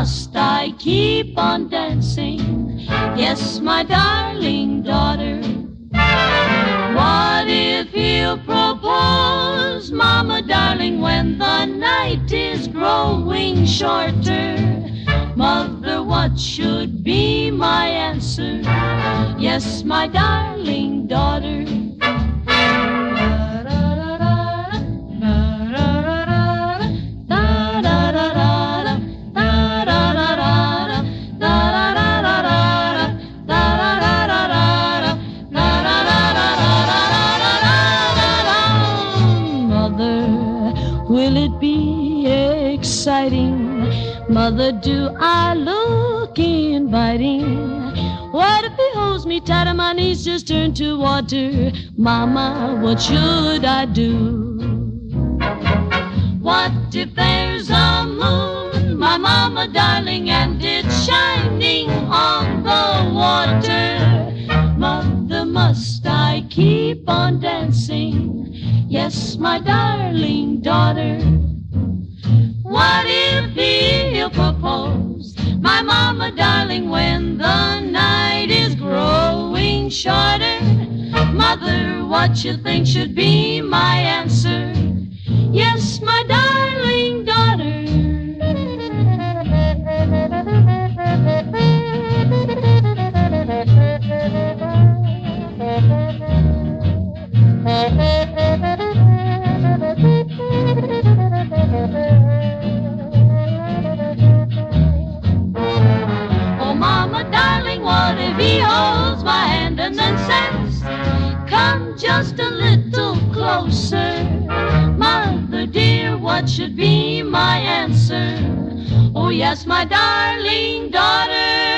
must I keep on dancing? Yes, my darling daughter. What if he'll propose, Mama darling, when the night is growing shorter? Mother, what should be my answer? Yes, my darling daughter. Will it be exciting? Mother, do I look inviting? What if he holds me tight and my knees just turn to water? Mama, what should I do? What if there's a moon, my mama darling, and it's shining on the water? Mother, must I keep on dancing? Yes, my darling daughter. What if he'll propose, my mama darling, when the night is growing shorter? Mother, what you think should be my answer? Yes, my darling daughter. Oh, Mama, darling, what if he holds my hand and then says, come just a little closer? Mother dear, what should be my answer? Oh, yes, my darling daughter.